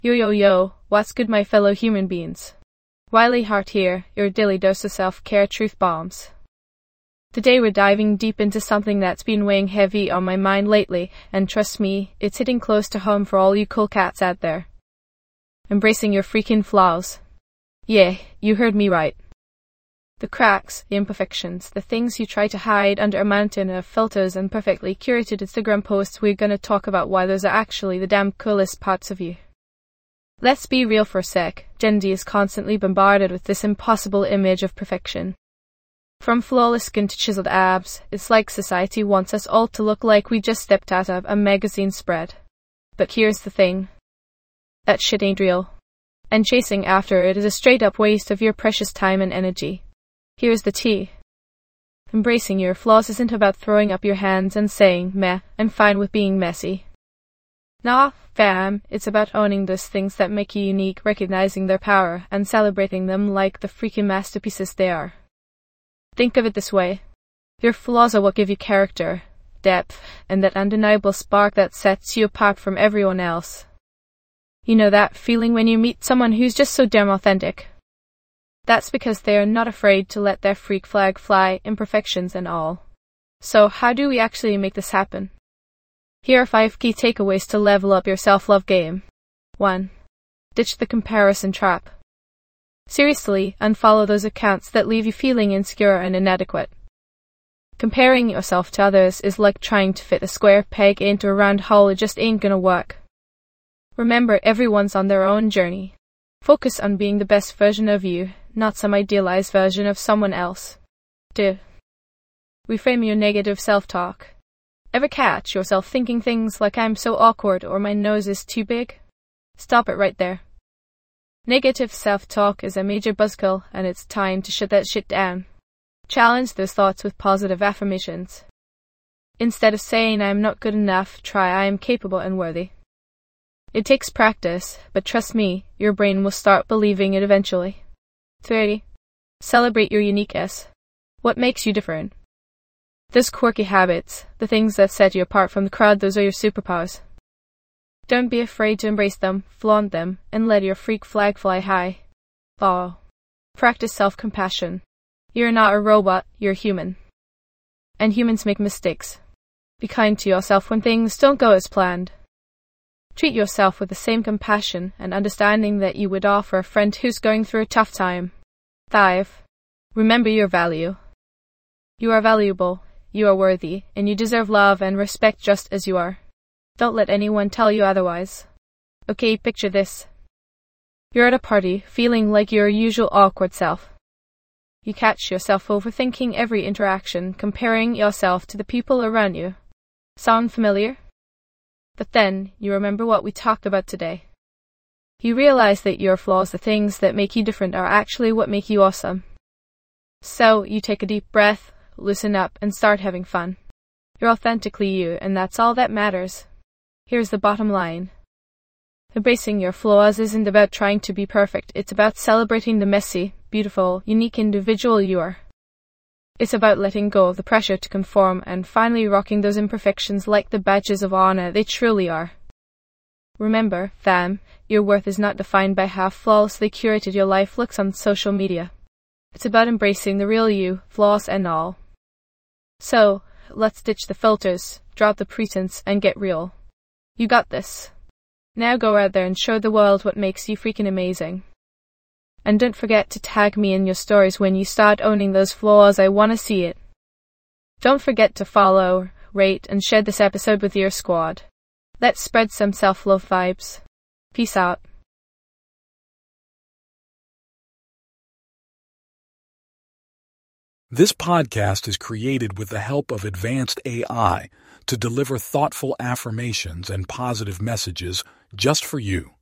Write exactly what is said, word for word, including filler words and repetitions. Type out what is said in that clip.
Yo yo yo, what's good my fellow human beings? Wiley Hart here, your daily dose of self-care truth bombs. Today we're diving deep into something that's been weighing heavy on my mind lately, and trust me, it's hitting close to home for all you cool cats out there. Embracing your freaking flaws. Yeah, you heard me right. The cracks, the imperfections, the things you try to hide under a mountain of filters and perfectly curated Instagram posts, we're gonna talk about why those are actually the damn coolest parts of you. Let's be real for a sec. Gen Z is constantly bombarded with this impossible image of perfection. From flawless skin to chiseled abs, it's like society wants us all to look like we just stepped out of a magazine spread. But here's the thing. That shit ain't real. And chasing after it is a straight-up waste of your precious time and energy. Here's the tea. Embracing your flaws isn't about throwing up your hands and saying, meh, I'm fine with being messy. Nah, fam, it's about owning those things that make you unique, recognizing their power, and celebrating them like the freaking masterpieces they are. Think of it this way. Your flaws are what give you character, depth, and that undeniable spark that sets you apart from everyone else. You know that feeling when you meet someone who's just so damn authentic? That's because they are not afraid to let their freak flag fly, imperfections and all. So how do we actually make this happen? Here are five key takeaways to level up your self-love game. one. Ditch the comparison trap. Seriously, unfollow those accounts that leave you feeling insecure and inadequate. Comparing yourself to others is like trying to fit a square peg into a round hole. It just ain't gonna work. Remember, everyone's on their own journey. Focus on being the best version of you, not some idealized version of someone else. two. Reframe your negative self-talk. Ever catch yourself thinking things like I'm so awkward or my nose is too big? Stop it right there. Negative self-talk is a major buzzkill, and it's time to shut that shit down. Challenge those thoughts with positive affirmations. Instead of saying I'm not good enough, try I am capable and worthy. It takes practice, but trust me, your brain will start believing it eventually. three. Celebrate your uniqueness. What makes you different? Those quirky habits, the things that set you apart from the crowd, those are your superpowers. Don't be afraid to embrace them, flaunt them, and let your freak flag fly high. Oh. Practice self-compassion. You're not a robot, you're human. And humans make mistakes. Be kind to yourself when things don't go as planned. Treat yourself with the same compassion and understanding that you would offer a friend who's going through a tough time. five. Remember your value. You are valuable. You are worthy, and you deserve love and respect just as you are. Don't let anyone tell you otherwise. Okay, picture this. You're at a party, feeling like your usual awkward self. You catch yourself overthinking every interaction, comparing yourself to the people around you. Sound familiar? But then, you remember what we talked about today. You realize that your flaws, the things that make you different, are actually what make you awesome. So, you take a deep breath, loosen up, and start having fun. You're authentically you, and that's all that matters. Here's the bottom line. Embracing your flaws isn't about trying to be perfect, it's about celebrating the messy, beautiful, unique individual you are. It's about letting go of the pressure to conform and finally rocking those imperfections like the badges of honor they truly are. Remember, fam, your worth is not defined by how flawlessly curated your life looks on social media. It's about embracing the real you, flaws and all. So, let's ditch the filters, drop the pretense, and get real. You got this. Now go out there and show the world what makes you freaking amazing. And don't forget to tag me in your stories when you start owning those flaws. I want to see it. Don't forget to follow, rate, and share this episode with your squad. Let's spread some self-love vibes. Peace out. This podcast is created with the help of advanced A I to deliver thoughtful affirmations and positive messages just for you.